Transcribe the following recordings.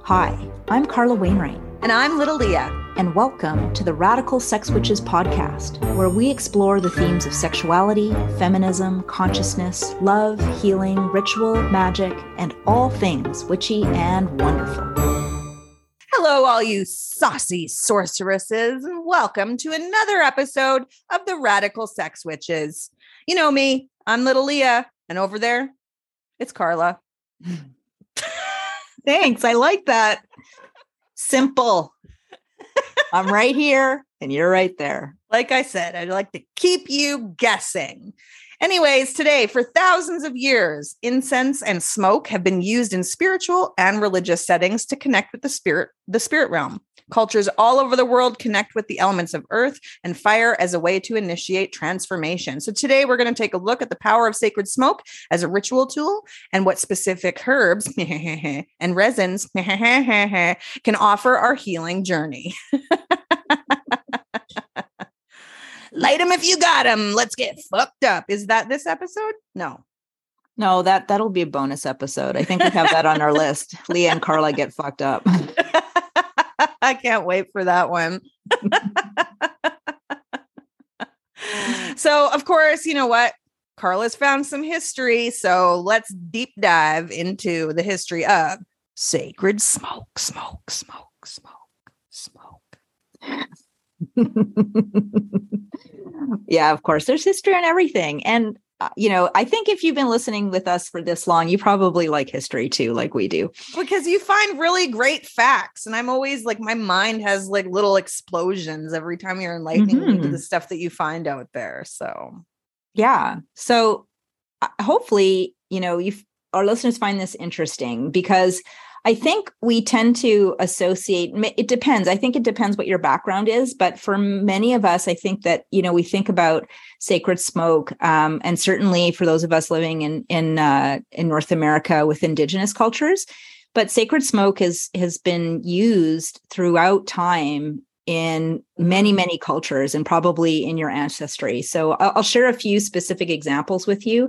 Hi, I'm Carla Wainwright. And I'm Little Leah. And welcome to the Radical Sex Witches podcast, where we explore the themes of sexuality, feminism, consciousness, love, healing, ritual, magic, and all things witchy and wonderful. Hello, all you saucy sorceresses, and welcome to another episode of the Radical Sex Witches. You know me, I'm Little Leah, and over there, it's Carla. Thanks, I like that. Simple. I'm right here, and you're right there. Like I said, I'd like to keep you guessing. Anyways, today, for thousands of years, incense and smoke have been used in spiritual and religious settings to connect with the spirit realm. Cultures all over the world connect with the elements of earth and fire as a way to initiate transformation. So today we're going to take a look at the power of sacred smoke as a ritual tool and what specific herbs and resins can offer our healing journey. Light them if you got them. Let's get fucked up. Is that this episode? No, that'll be a bonus episode. I think we have that on our list. Leah and Carla get fucked up. I can't wait for that one. So, of course, you know what? Carla's found some history. So let's deep dive into the history of sacred smoke. Yeah, of course, there's history and everything. And, I think if you've been listening with us for this long, you probably like history too, like we do. Because you find really great facts. And I'm always like, my mind has like little explosions every time you're enlightening me to the stuff that you find out there. So, yeah. So hopefully, our listeners find this interesting because I think we tend to associate, it depends. I think it depends what your background is. But for many of us, I think that, we think about sacred smoke. And certainly for those of us living in North America with indigenous cultures, but sacred smoke has been used throughout time in many, many cultures and probably in your ancestry. So I'll share a few specific examples with you.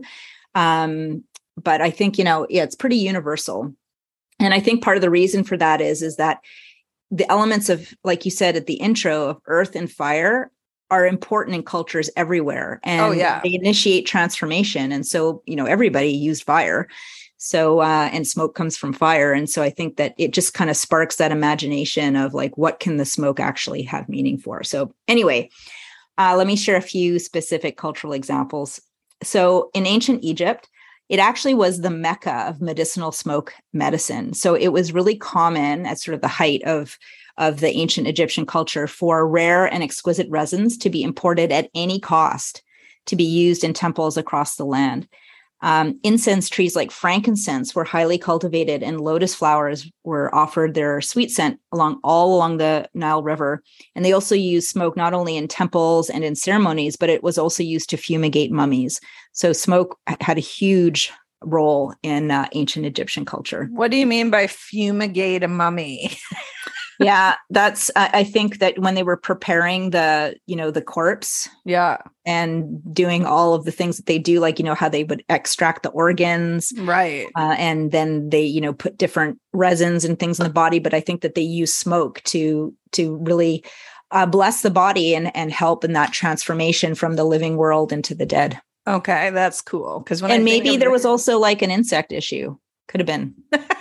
But I think, it's pretty universal. And I think part of the reason for that is that the elements of, like you said at the intro, of earth and fire are important in cultures everywhere. And they initiate transformation. And so, everybody used fire. So, and smoke comes from fire. And so I think that it just kind of sparks that imagination of like, what can the smoke actually have meaning for? So anyway, let me share a few specific cultural examples. So in ancient Egypt, it actually was the mecca of medicinal smoke medicine. So it was really common at sort of the height of the ancient Egyptian culture for rare and exquisite resins to be imported at any cost to be used in temples across the land. Incense trees like frankincense were highly cultivated, and lotus flowers were offered their sweet scent all along the Nile River. And they also used smoke not only in temples and in ceremonies, but it was also used to fumigate mummies. So smoke had a huge role in ancient Egyptian culture. What do you mean by fumigate a mummy? Yeah, that's, I think that when they were preparing the corpse. Yeah. And doing all of the things that they do, like, how they would extract the organs. Right. And then they, put different resins and things in the body. But I think that they use smoke to really bless the body and help in that transformation from the living world into the dead. Okay, that's cool. Because maybe there was also like an insect issue. Could have been.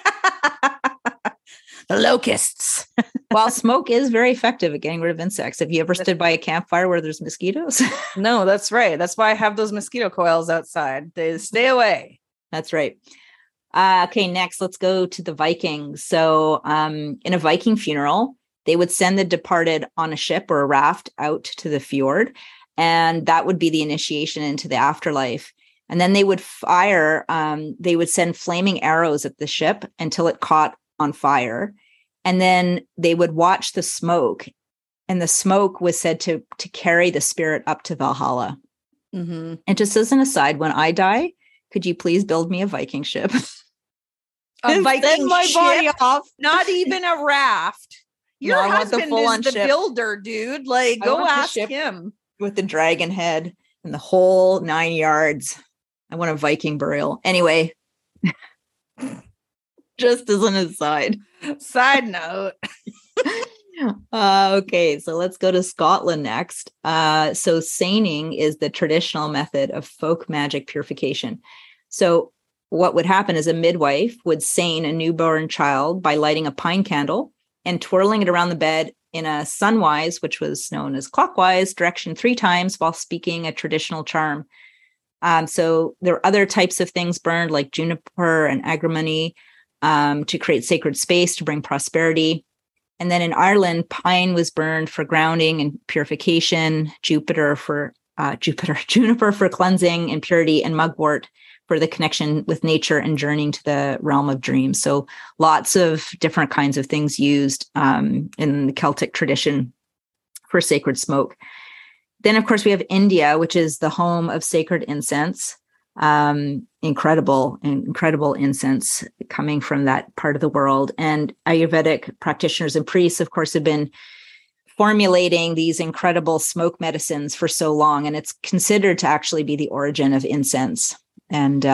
The locusts. While smoke is very effective at getting rid of insects. Have you ever stood by a campfire where there's mosquitoes? No, that's right. That's why I have those mosquito coils outside. They stay away. That's right. Okay, next, let's go to the Vikings. So in a Viking funeral, they would send the departed on a ship or a raft out to the fjord. And that would be the initiation into the afterlife. And then they would they would send flaming arrows at the ship until it caught on fire. And then they would watch the smoke, and the smoke was said to carry the spirit up to Valhalla. Mm-hmm. And just as an aside, when I die, could you please build me a Viking ship? A Viking my ship? body off. Not even a raft. Your husband is the builder, dude. Like, go ask him. With the dragon head and the whole 9 yards. I want a Viking burial. Anyway, just as an aside. Side note. Okay, so let's go to Scotland next. So seining is the traditional method of folk magic purification. So what would happen is a midwife would seine a newborn child by lighting a pine candle and twirling it around the bed in a sunwise, which was known as clockwise, direction 3 times while speaking a traditional charm. So there are other types of things burned like juniper and agrimony to create sacred space to bring prosperity. And then in Ireland, pine was burned for grounding and purification, juniper for cleansing and purity, and mugwort for the connection with nature and journeying to the realm of dreams. So lots of different kinds of things used in the Celtic tradition for sacred smoke. Then, of course, we have India, which is the home of sacred incense. Incredible incense coming from that part of the world. And Ayurvedic practitioners and priests, of course, have been formulating these incredible smoke medicines for so long. And it's considered to actually be the origin of incense. And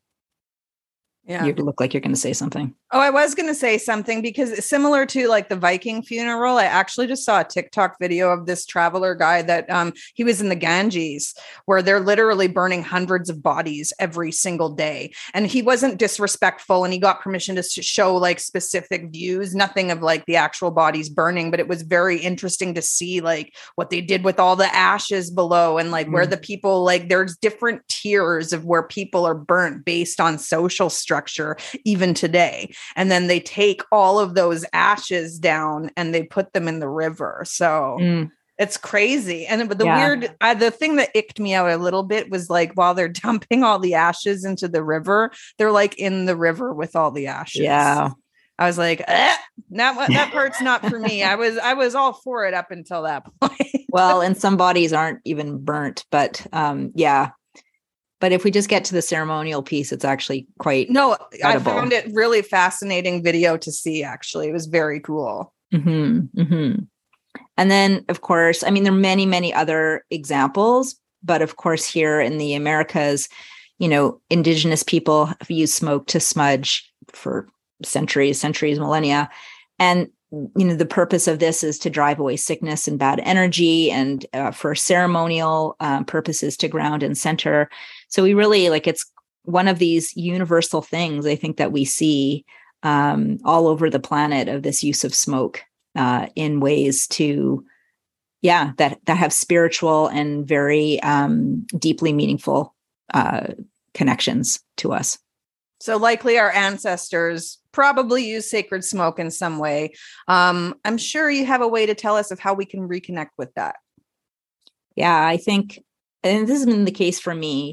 you look like you're going to say something. Oh, I was going to say something because similar to like the Viking funeral, I actually just saw a TikTok video of this traveler guy that he was in the Ganges where they're literally burning hundreds of bodies every single day. And he wasn't disrespectful and he got permission to show like specific views, nothing of like the actual bodies burning, but it was very interesting to see like what they did with all the ashes below and like where the people, like there's different tiers of where people are burnt based on social structure, even today. And then they take all of those ashes down and they put them in the river. So it's crazy. And but the thing that icked me out a little bit was like, while they're dumping all the ashes into the river, they're like in the river with all the ashes. Yeah. I was like, that part's not for me. I was all for it up until that point. Well, and some bodies aren't even burnt, but yeah. But if we just get to the ceremonial piece, it's actually quite incredible. I found it really fascinating video to see, actually. It was very cool. Mm-hmm, mm-hmm. And then, of course, I mean, there are many, many other examples. But of course, here in the Americas, indigenous people have used smoke to smudge for centuries, millennia. And the purpose of this is to drive away sickness and bad energy, and for ceremonial purposes to ground and center. So we really it's one of these universal things I think that we see all over the planet of this use of smoke in ways to, that have spiritual and very deeply meaningful connections to us. So likely our ancestors probably use sacred smoke in some way. I'm sure you have a way to tell us of how we can reconnect with that. Yeah, I think, and this has been the case for me,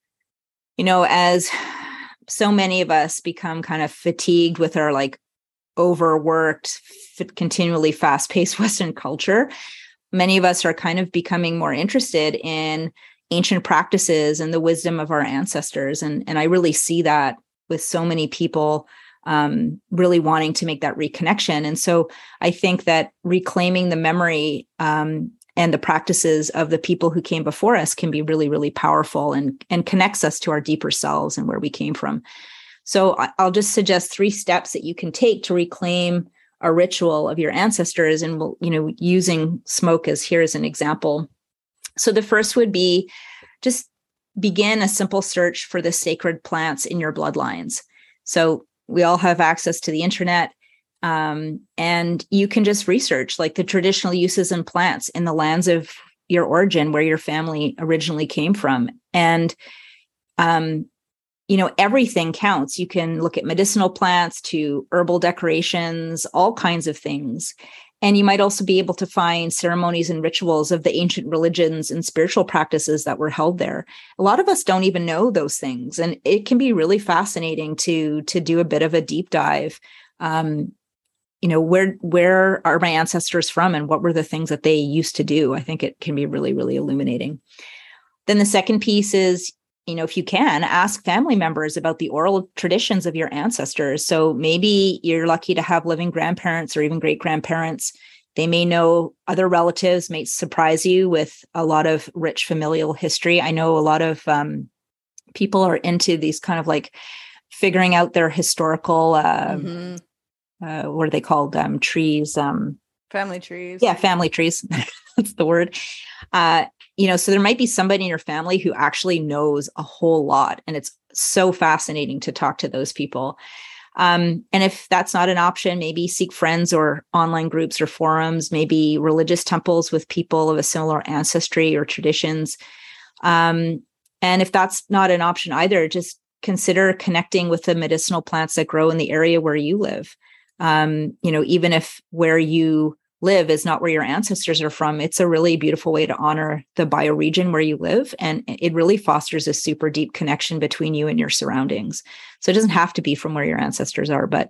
as so many of us become kind of fatigued with our overworked, continually fast-paced Western culture, many of us are kind of becoming more interested in ancient practices and the wisdom of our ancestors. And I really see that with so many people really wanting to make that reconnection. And so I think that reclaiming the memory and the practices of the people who came before us can be really, really powerful and connects us to our deeper selves and where we came from. So I'll just suggest 3 steps that you can take to reclaim a ritual of your ancestors, and using smoke as an example. So the first would be just begin a simple search for the sacred plants in your bloodlines. So we all have access to the internet, and you can just research the traditional uses and plants in the lands of your origin, where your family originally came from. And, everything counts. You can look at medicinal plants to herbal decorations, all kinds of things. And you might also be able to find ceremonies and rituals of the ancient religions and spiritual practices that were held there. A lot of us don't even know those things. And it can be really fascinating to do a bit of a deep dive. Where are my ancestors from and what were the things that they used to do? I think it can be really, really illuminating. Then the second piece is, if you can, ask family members about the oral traditions of your ancestors. So maybe you're lucky to have living grandparents or even great-grandparents. They may know other relatives, may surprise you with a lot of rich familial history. I know a lot of people are into these kind of figuring out their historical what are they called? Trees. Family trees. Yeah, family trees. That's the word. So there might be somebody in your family who actually knows a whole lot, and it's so fascinating to talk to those people. And if that's not an option, maybe seek friends or online groups or forums, maybe religious temples with people of a similar ancestry or traditions. And if that's not an option either, just consider connecting with the medicinal plants that grow in the area where you live. Even if where you live is not where your ancestors are from, it's a really beautiful way to honor the bioregion where you live. And it really fosters a super deep connection between you and your surroundings. So it doesn't have to be from where your ancestors are, but,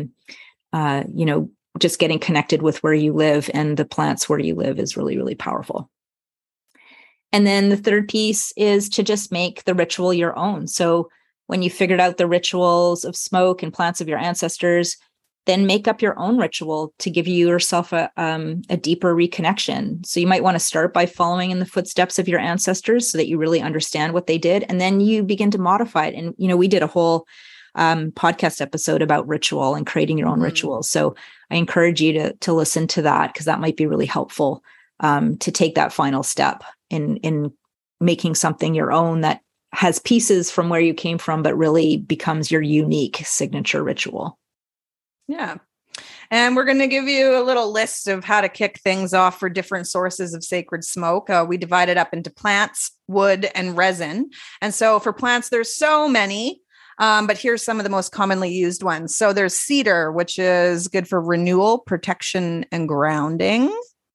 just getting connected with where you live and the plants where you live is really, really powerful. And then the third piece is to just make the ritual your own. So when you figured out the rituals of smoke and plants of your ancestors, then make up your own ritual to give yourself a deeper reconnection. So you might want to start by following in the footsteps of your ancestors so that you really understand what they did. And then you begin to modify it. And, we did a whole podcast episode about ritual and creating your own rituals. So I encourage you to listen to that, because that might be really helpful to take that final step in making something your own that has pieces from where you came from, but really becomes your unique signature ritual. Yeah. And we're going to give you a little list of how to kick things off for different sources of sacred smoke. We divide it up into plants, wood, and resin. And so for plants, there's so many, but here's some of the most commonly used ones. So there's cedar, which is good for renewal, protection, and grounding.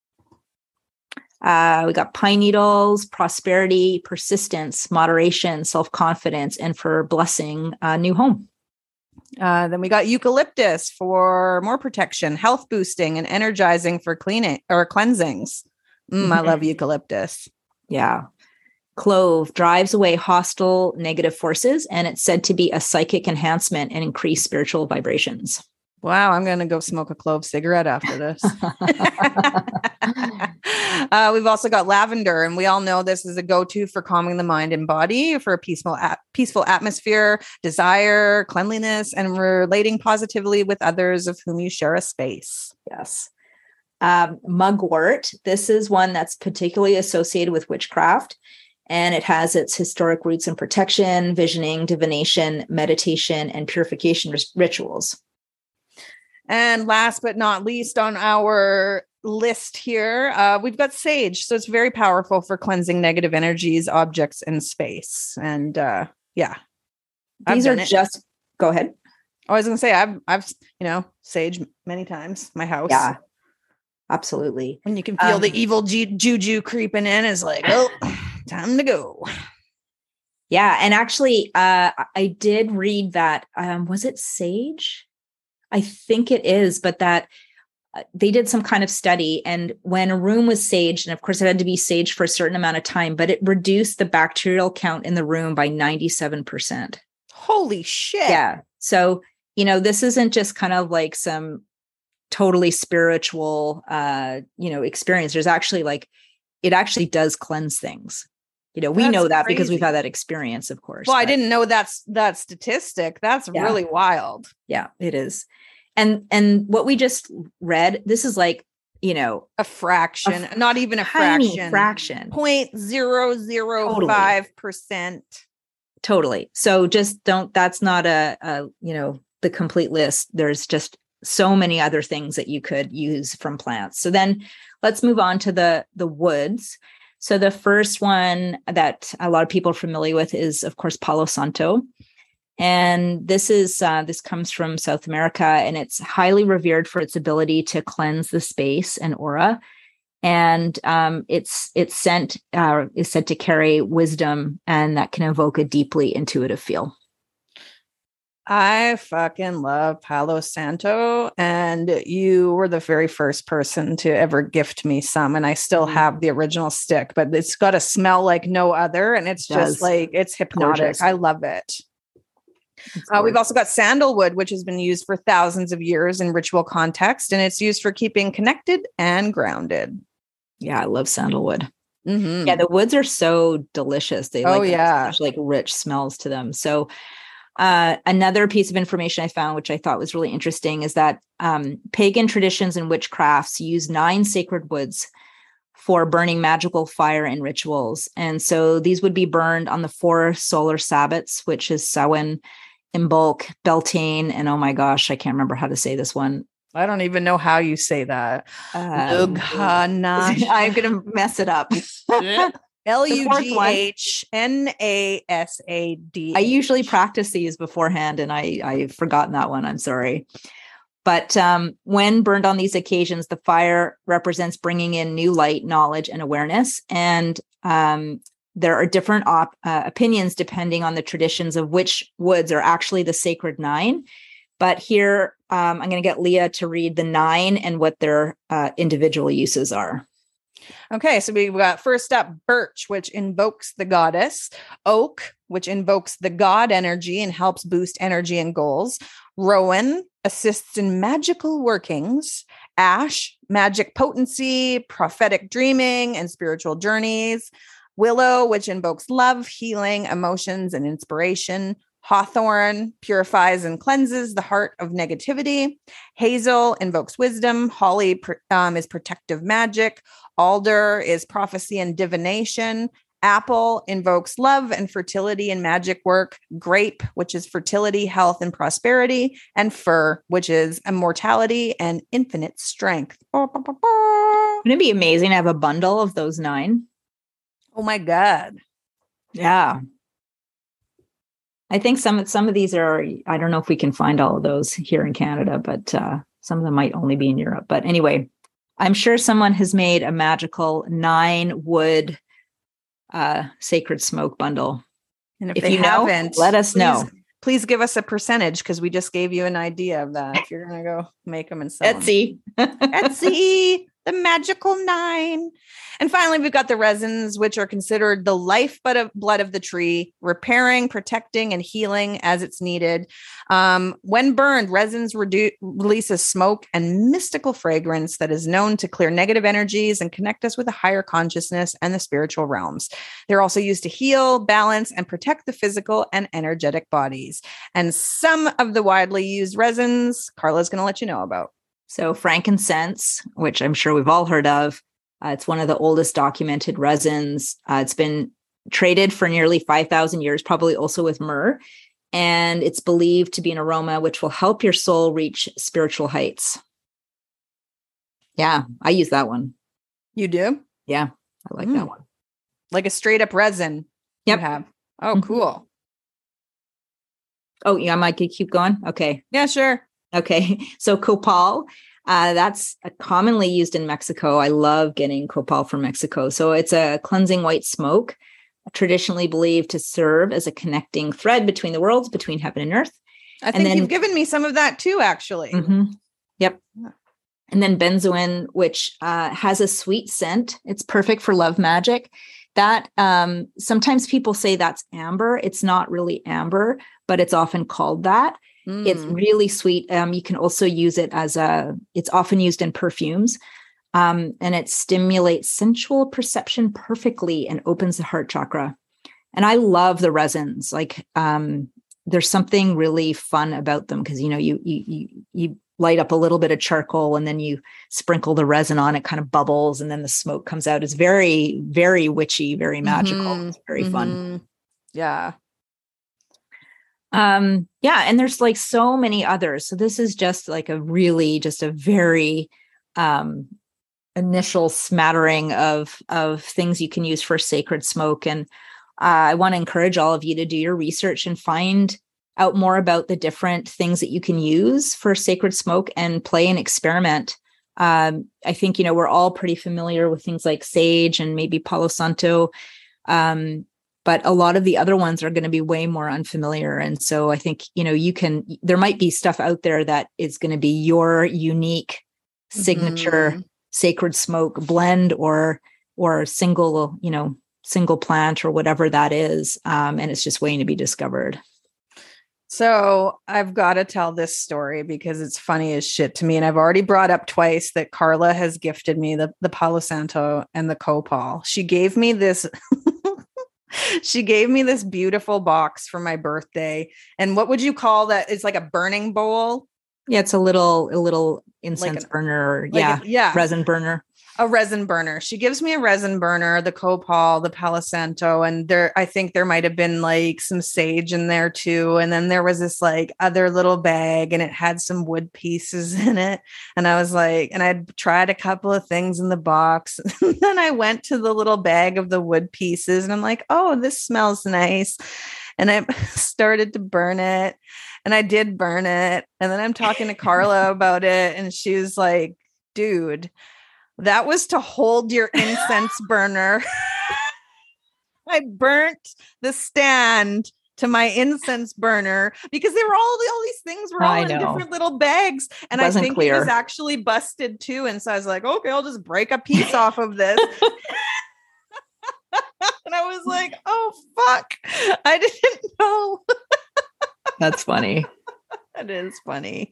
We got pine needles, prosperity, persistence, moderation, self-confidence, and for blessing a new home. Then we got eucalyptus for more protection, health boosting, and energizing for cleaning or cleansings. I love eucalyptus. Yeah. Clove drives away hostile negative forces, and it's said to be a psychic enhancement and increase spiritual vibrations. Wow, I'm going to go smoke a clove cigarette after this. We've also got lavender, and we all know this is a go-to for calming the mind and body, for a peaceful atmosphere, desire, cleanliness, and relating positively with others of whom you share a space. Yes. Mugwort. This is one that's particularly associated with witchcraft, and it has its historic roots in protection, visioning, divination, meditation, and purification rituals. And last but not least on our list here, we've got sage. So it's very powerful for cleansing negative energies, objects, and space. And these are just, go ahead. I was going to say, I've sage many times, my house. Yeah, absolutely. When you can feel the evil juju creeping in, is like, oh, time to go. Yeah. And actually, I did read that, was it sage? I think it is, but that they did some kind of study, and when a room was saged, and of course it had to be saged for a certain amount of time, but it reduced the bacterial count in the room by 97%. Holy shit. Yeah. So, this isn't just kind of like some totally spiritual, experience. There's actually it actually does cleanse things. We know that because we've had that experience, of course. Well, I didn't know that statistic. That's really wild. Yeah, it is. And what we just read, this is a fraction, not even a fraction. 0.005%. Totally. So just that's not the complete list. There's just so many other things that you could use from plants. So then let's move on to the woods. So the first one that a lot of people are familiar with is, of course, Palo Santo. And this comes from South America, and it's highly revered for its ability to cleanse the space and aura. And it's said to carry wisdom, and that can evoke a deeply intuitive feel. I fucking love Palo Santo, and you were the very first person to ever gift me some, and I still have the original stick, but it's got a smell like no other, and it's just it's hypnotic. Gorgeous. I love it. We've also got sandalwood, which has been used for thousands of years in ritual context, and it's used for keeping connected and grounded. Yeah, I love sandalwood. Mm-hmm. Yeah, the woods are so delicious. They have rich smells to them. So Another piece of information I found, which I thought was really interesting, is that pagan traditions and witchcrafts use 9 sacred woods for burning magical fire in rituals. And so these would be burned on the 4 solar Sabbats, which is Samhain, Imbolc, Beltane, and oh my gosh, I can't remember how to say this one. I don't even know how you say that. Lughnasadh. I'm going to mess it up. Lughnasadh. I usually practice these beforehand, and I've forgotten that one. I'm sorry. But when burned on these occasions, the fire represents bringing in new light, knowledge, and awareness. And there are different opinions depending on the traditions of which woods are actually the sacred 9. But here, I'm going to get Leah to read the 9 and what their individual uses are. Okay, so we've got first up birch, which invokes the goddess; oak, which invokes the god energy and helps boost energy and goals; rowan assists in magical workings; ash, magic potency, prophetic dreaming, and spiritual journeys; willow, which invokes love, healing, emotions, and inspiration; hawthorn purifies and cleanses the heart of negativity; hazel invokes wisdom; holly is protective magic; alder is prophecy and divination; apple invokes love and fertility and magic work; grape, which is fertility, health, and prosperity; and fir, which is immortality and infinite strength. Wouldn't it be amazing to have a bundle of those 9? Oh my God. Yeah. I think some of these are, I don't know if we can find all of those here in Canada, but some of them might only be in Europe. But anyway, I'm sure someone has made a magical 9 wood sacred smoke bundle. And if they haven't, let us know. Please give us a percentage, because we just gave you an idea of that. If you're going to go make them and sell Etsy. Etsy, the magical 9. And finally, we've got the resins, which are considered the lifeblood of the tree, repairing, protecting, and healing as it's needed. When burned, resins releases smoke and mystical fragrance that is known to clear negative energies and connect us with a higher consciousness and the spiritual realms. They're also used to heal, balance, and protect the physical and energetic bodies. And some of the widely used resins, Carla's going to let you know about. So frankincense, which I'm sure we've all heard of. It's one of the oldest documented resins. It's been traded for nearly 5,000 years, probably also with myrrh. And it's believed to be an aroma which will help your soul reach spiritual heights. Yeah, I use that one. You do? Yeah, I like that one. Like a straight up resin. Yep. You have. Oh, cool. Oh, yeah, I might keep going. Okay. Yeah, sure. Okay. So copal. That's commonly used in Mexico. I love getting copal from Mexico. So it's a cleansing white smoke, traditionally believed to serve as a connecting thread between the worlds, between heaven and earth. I think you've given me some of that too, actually. Mm-hmm. Yep. And then benzoin, which has a sweet scent. It's perfect for love magic. That sometimes people say that's amber. It's not really amber, but it's often called that. It's really sweet. You can also use it it's often used in perfumes, and it stimulates sensual perception perfectly and opens the heart chakra. And I love the resins. Like, there's something really fun about them because, you light up a little bit of charcoal and then you sprinkle the resin on, it kind of bubbles and then the smoke comes out. It's very, very witchy, very magical. It's very fun. Yeah. Yeah. And there's like so many others. So this is just like a very, initial smattering of things you can use for sacred smoke. And I want to encourage all of you to do your research and find out more about the different things that you can use for sacred smoke and play and experiment. I think, we're all pretty familiar with things like sage and maybe Palo Santo. But a lot of the other ones are going to be way more unfamiliar. And so I think, there might be stuff out there that is going to be your unique signature sacred smoke blend or single plant or whatever that is. And it's just waiting to be discovered. So I've got to tell this story because it's funny as shit to me. And I've already brought up twice that Carla has gifted me the Palo Santo and the copal. She gave me this She gave me this beautiful box for my birthday. And what would you call that? It's like a burning bowl. Yeah, it's a little incense burner. Resin burner. A resin burner. She gives me a resin burner, the Copal, the Palo Santo, and I think there might have been like some sage in there too. And then there was this like other little bag and it had some wood pieces in it. And I was like, and I'd tried a couple of things in the box. Then I went to the little bag of the wood pieces and I'm like, oh, this smells nice. And I started to burn it and I did burn it. And then I'm talking to Carla about it. And she was like, dude, that was to hold your incense burner. I burnt the stand to my incense burner because they were all these things were all in different little bags. And I think it was actually busted too. And so I was like, okay, I'll just break a piece off of this. And I was like, oh, fuck. I didn't know. That's funny. That is funny.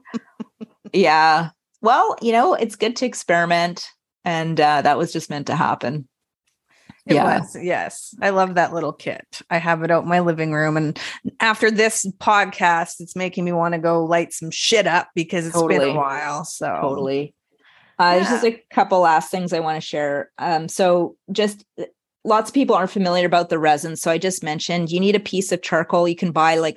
Yeah. Well, it's good to experiment. And that was just meant to happen. It was. Yes. I love that little kit. I have it out in my living room. And after this podcast, it's making me want to go light some shit up because it's been a while. So totally. There's just a couple last things I want to share. So just lots of people aren't familiar about the resin. So I just mentioned you need a piece of charcoal. You can buy like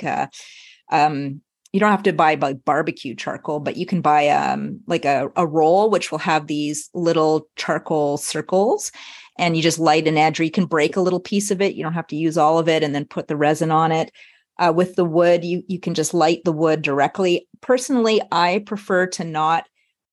you don't have to buy barbecue charcoal, but you can buy like a roll, which will have these little charcoal circles and you just light an edge or you can break a little piece of it. You don't have to use all of it and then put the resin on it. With the wood, you can just light the wood directly. Personally, I prefer to not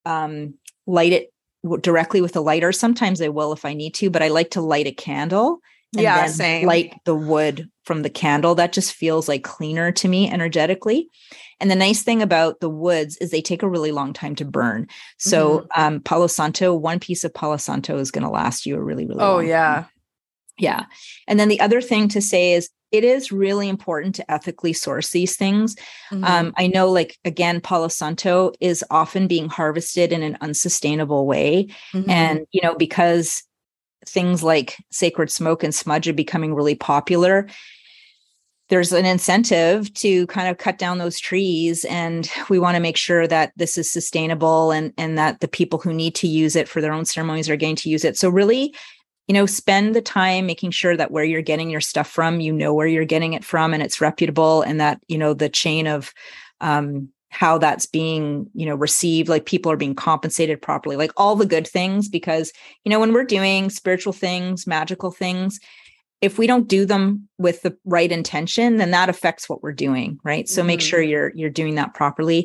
light it directly with a lighter. Sometimes I will if I need to, but I like to light a candle. And then same. Light the wood from the candle. That just feels like cleaner to me energetically. And the nice thing about the woods is they take a really long time to burn. So Palo Santo, one piece of Palo Santo is going to last you a really, really long time. Yeah. And then the other thing to say is it is really important to ethically source these things. I know, like, again, Palo Santo is often being harvested in an unsustainable way. And, because things like sacred smoke and smudge are becoming really popular, there's an incentive to kind of cut down those trees. And we want to make sure that this is sustainable and that the people who need to use it for their own ceremonies are getting to use it. So really, spend the time making sure that where you're getting your stuff from, where you're getting it from and it's reputable and that, the chain of how that's being, received, like people are being compensated properly, like all the good things, because, when we're doing spiritual things, magical things, if we don't do them with the right intention, then that affects what we're doing. Right. So make sure you're doing that properly.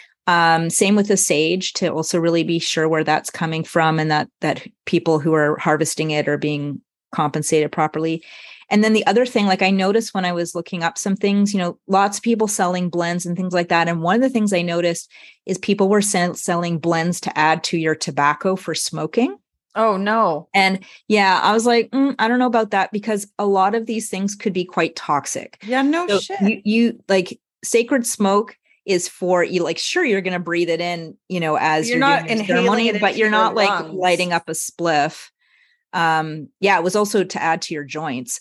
Same with the sage, to also really be sure where that's coming from and that people who are harvesting it are being compensated properly. And then the other thing, like I noticed when I was looking up some things, lots of people selling blends and things like that. And one of the things I noticed is people were selling blends to add to your tobacco for smoking. Oh, no. And I was like, I don't know about that, because a lot of these things could be quite toxic. Yeah, shit. You like sacred smoke is for you, like, sure, you're going to breathe it in, as you're not doing your ceremony, but you're not like lighting up a spliff. It was also to add to your joints.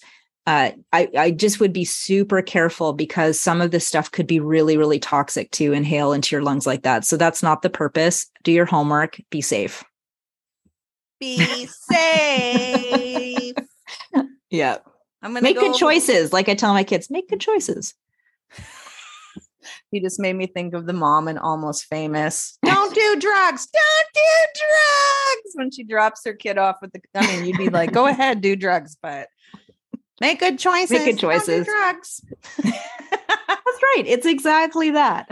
I just would be super careful because some of this stuff could be really, really toxic to inhale into your lungs like that. So that's not the purpose. Do your homework. Be safe. Be safe. Yeah. I'm going to make good choices. Like I tell my kids, make good choices. You just made me think of the mom in Almost Famous. Don't do drugs. Don't do drugs. When she drops her kid off with you'd be like, go ahead, do drugs, but make good choices. Make good choices. Don't do drugs. That's right. It's exactly that.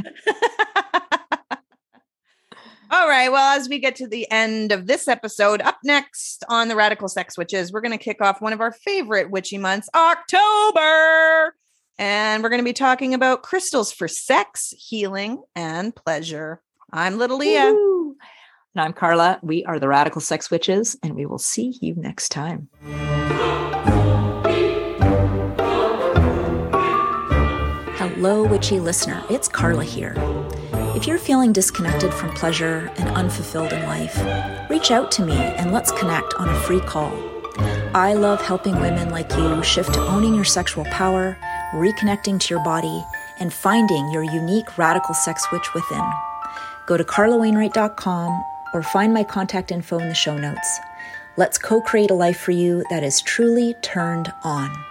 All right. Well, as we get to the end of this episode, up next on the Radical Sex Witches, we're going to kick off one of our favorite witchy months, October. And we're going to be talking about crystals for sex, healing, and pleasure. I'm Little Leah. Woo! And I'm Carla. We are the Radical Sex Witches, and we will see you next time. Hello, witchy listener. It's Carla here. If you're feeling disconnected from pleasure and unfulfilled in life, reach out to me and let's connect on a free call. I love helping women like you shift to owning your sexual power, reconnecting to your body, and finding your unique radical sex switch within. Go to carlawainwright.com or find my contact info in the show notes. Let's co-create a life for you that is truly turned on.